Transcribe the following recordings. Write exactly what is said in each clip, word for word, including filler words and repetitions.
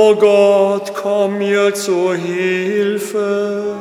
O Gott, komm mir zur Hilfe.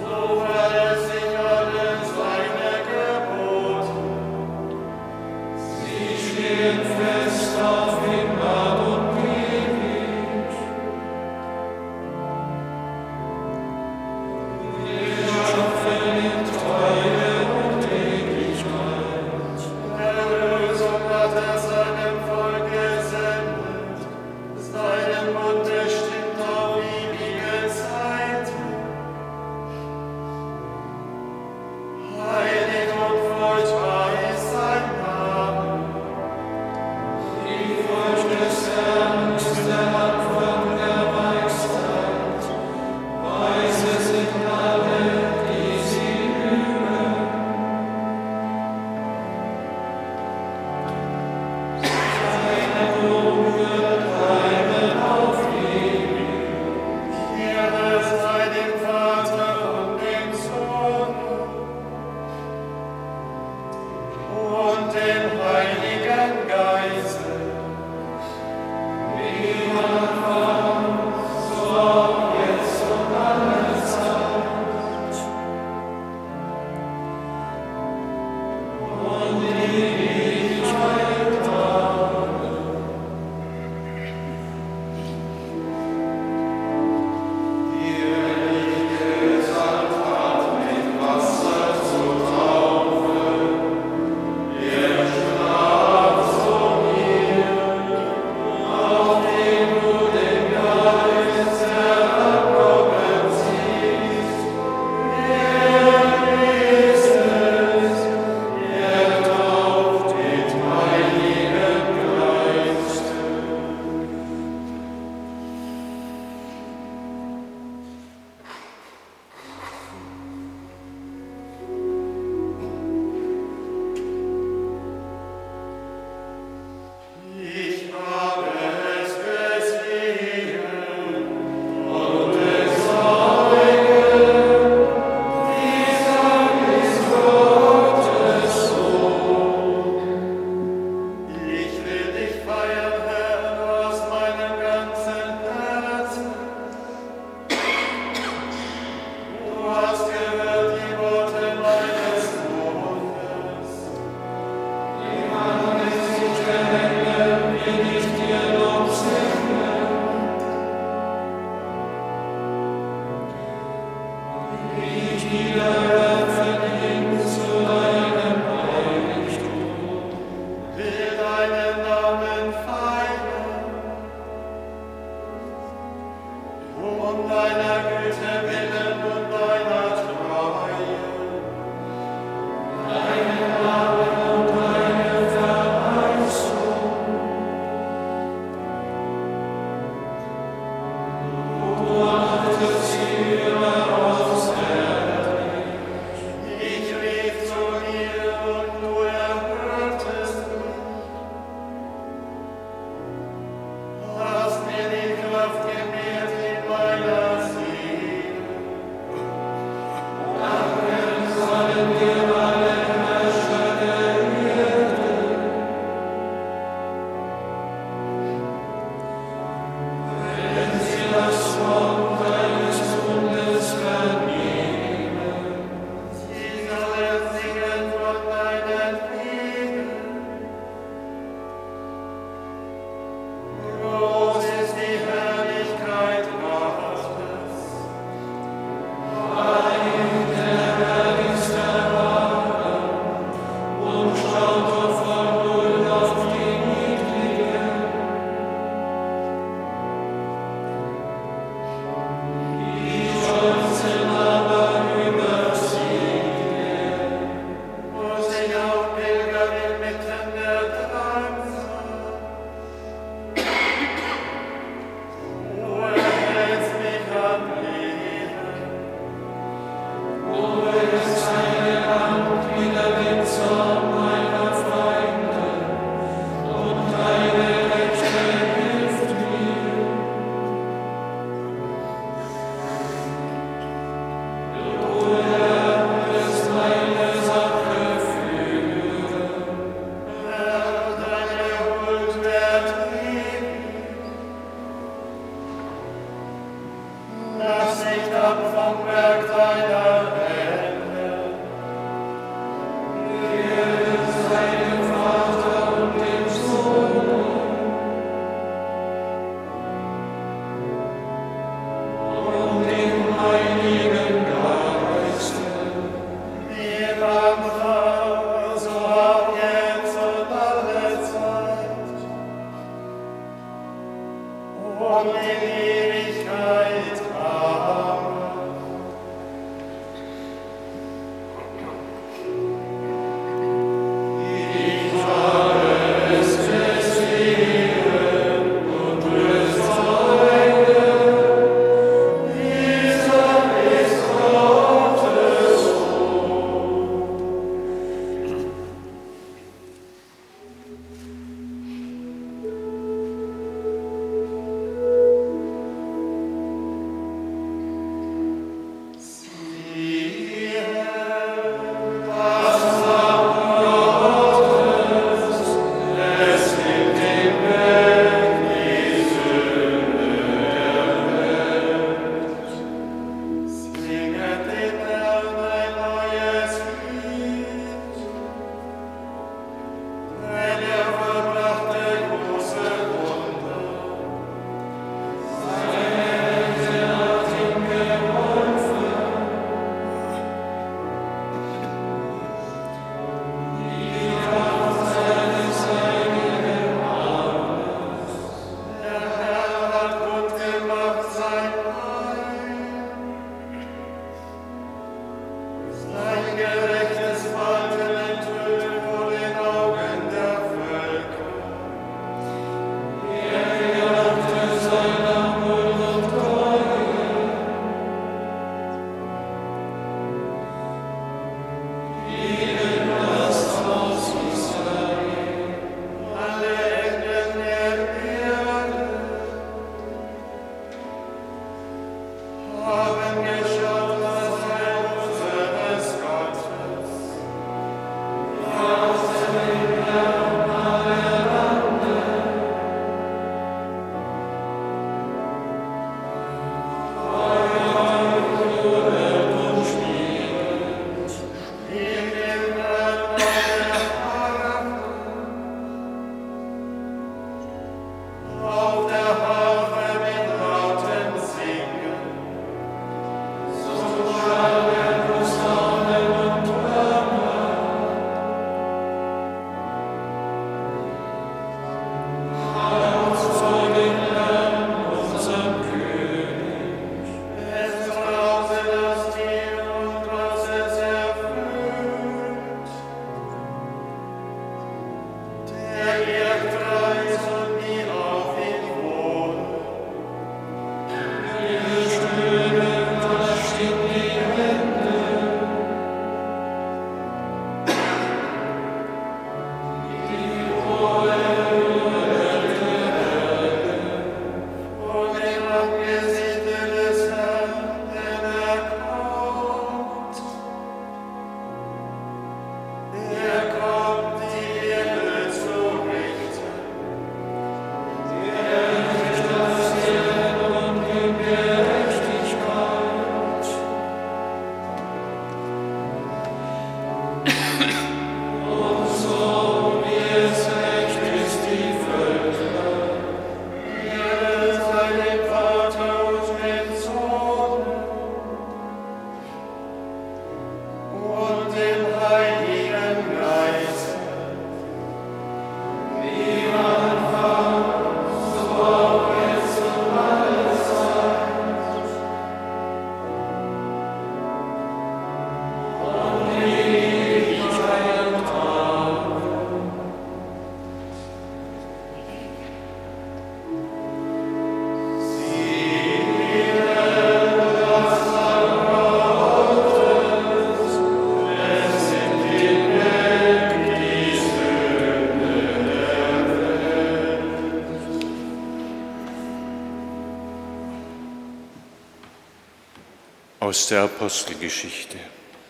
Lass mich ab vom Werk deiner Aus der Apostelgeschichte.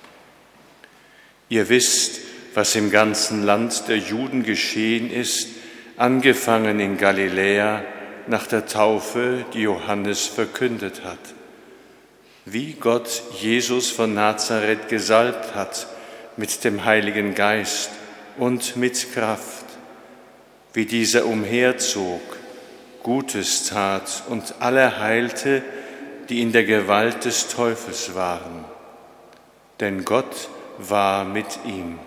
Ihr wisst, was im ganzen Land der Juden geschehen ist, angefangen in Galiläa nach der Taufe, die Johannes verkündet hat, wie Gott Jesus von Nazareth gesalbt hat mit dem Heiligen Geist und mit Kraft, wie dieser umherzog, Gutes tat und alle heilte, die in der Gewalt des Teufels waren, denn Gott war mit ihm.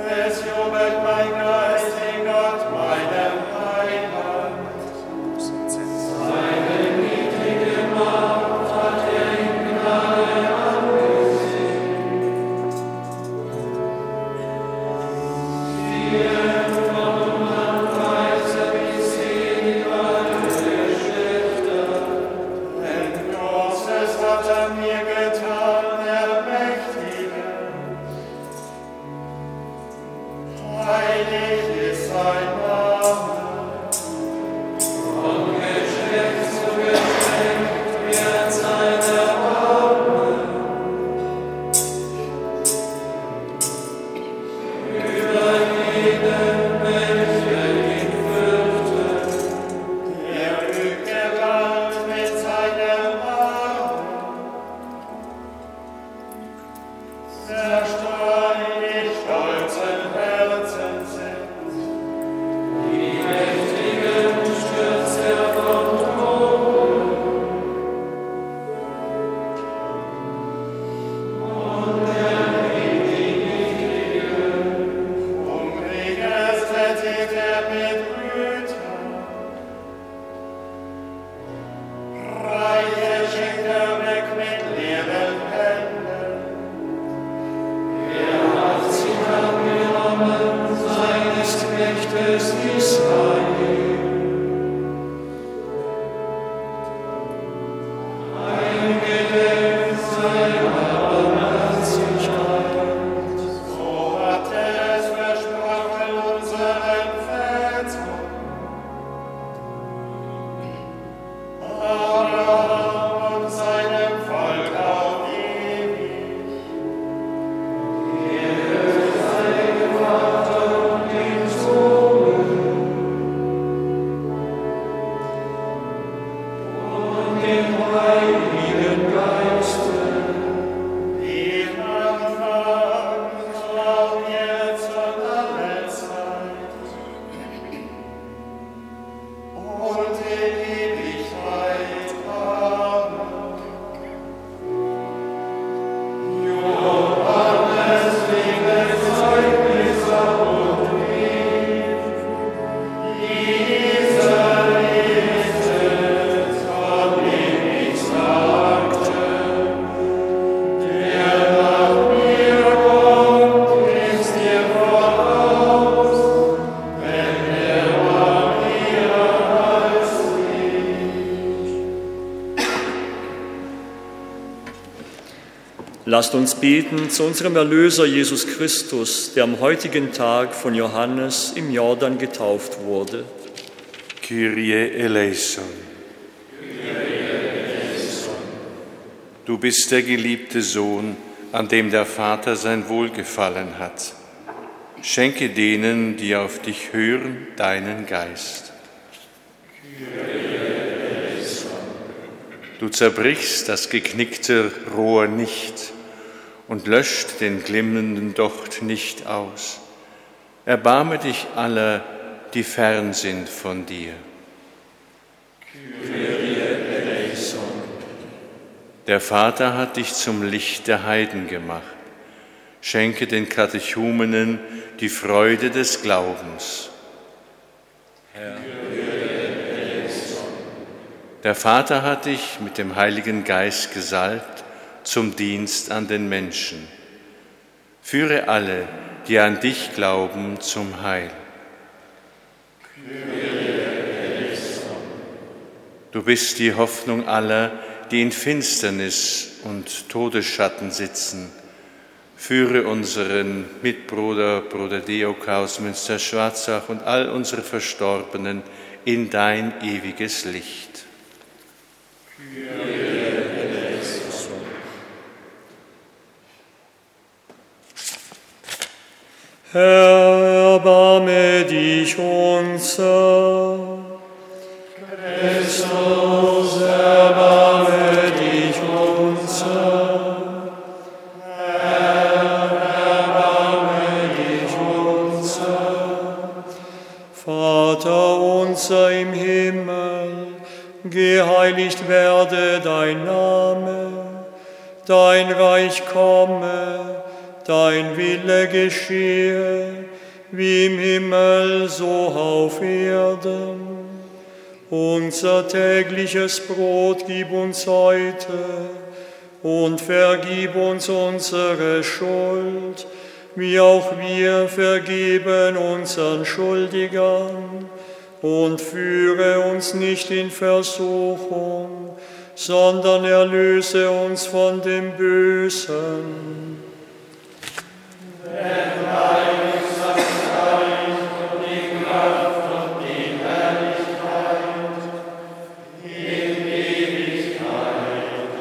Es jubelt mein Geist in Gott, meinem Heiland. Seine niedrige Macht hat er in Gnade angesehen. Wir von Anweise bis in alle Geschlechter. Denn Großes hat er mir getan, der Mächtige. Heilig ist sein Name. Von Geschlecht zu Geschlecht wird sein Erbarmen. Über jeden, welcher ihn fürchtet, der übt Gewalt mit seinem Arm. Zerstreue die stolzen Herzen sind. Die Mächtigen stürzt er vom Thron. Und er bringt die Niedrigen. Hungriges rettet er mit Güter. Reiche schickt er weg mit leeren Händen. Er hat sich angenommen seines Knechtes Israel. Eingedenk seiner Barmherzigkeit. So hat er es versprochen unseren Vätern. Abraham und seinem Volk auf ewig. Lasst uns beten zu unserem Erlöser Jesus Christus, der am heutigen Tag von Johannes im Jordan getauft wurde. Kyrie eleison. Du bist der geliebte Sohn, an dem der Vater sein Wohlgefallen hat. Schenke denen, die auf dich hören, deinen Geist. Du zerbrichst das geknickte Rohr nicht und löscht den glimmenden Docht nicht aus. Erbarme dich aller, die fern sind von dir. Der Vater hat dich zum Licht der Heiden gemacht. Schenke den Katechumenen die Freude des Glaubens. Herr. Der Vater hat dich mit dem Heiligen Geist gesalbt zum Dienst an den Menschen. Führe alle, die an dich glauben, zum Heil. Du bist die Hoffnung aller, die in Finsternis und Todesschatten sitzen. Führe unseren Mitbruder, Bruder Dioka aus Münster-Schwarzach und all unsere Verstorbenen in dein ewiges Licht. Herr, erbarme dich unser. Christus, erbarme dich unser. Herr, erbarme dich unser. Vater unser im Himmel, geheiligt werde dein Name, dein Reich komme, dein Wille geschehe, wie im Himmel, so auf Erden. Unser tägliches Brot gib uns heute und vergib uns unsere Schuld, wie auch wir vergeben unseren Schuldigern. Und führe uns nicht in Versuchung, sondern erlöse uns von dem Bösen. Denn dein ist das Reich und die Kraft und die Herrlichkeit in Ewigkeit.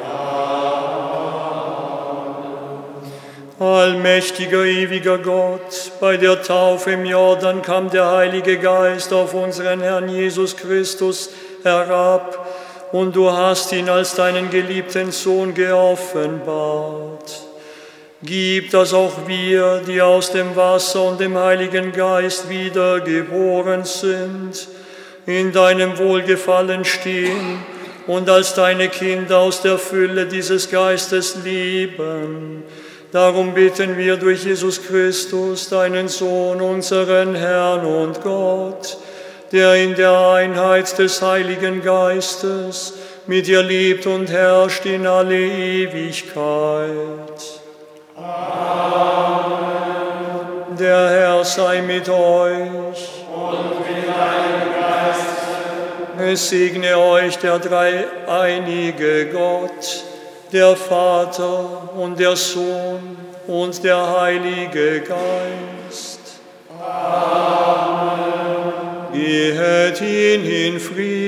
Amen. Allmächtiger, ewiger Gott, bei der Taufe im Jordan kam der Heilige Geist auf unseren Herrn Jesus Christus herab, und du hast ihn als deinen geliebten Sohn geoffenbart. Gib, dass auch wir, die aus dem Wasser und dem Heiligen Geist wiedergeboren sind, in deinem Wohlgefallen stehen und als deine Kinder aus der Fülle dieses Geistes lieben. Darum bitten wir durch Jesus Christus, deinen Sohn, unseren Herrn und Gott, der in der Einheit des Heiligen Geistes mit dir lebt und herrscht in alle Ewigkeit. Amen. Der Herr sei mit euch. Und mit deinem Geiste. Es segne euch der dreieinige Gott, der Vater und der Sohn und der Heilige Geist. Amen. Gehet hin in Frieden.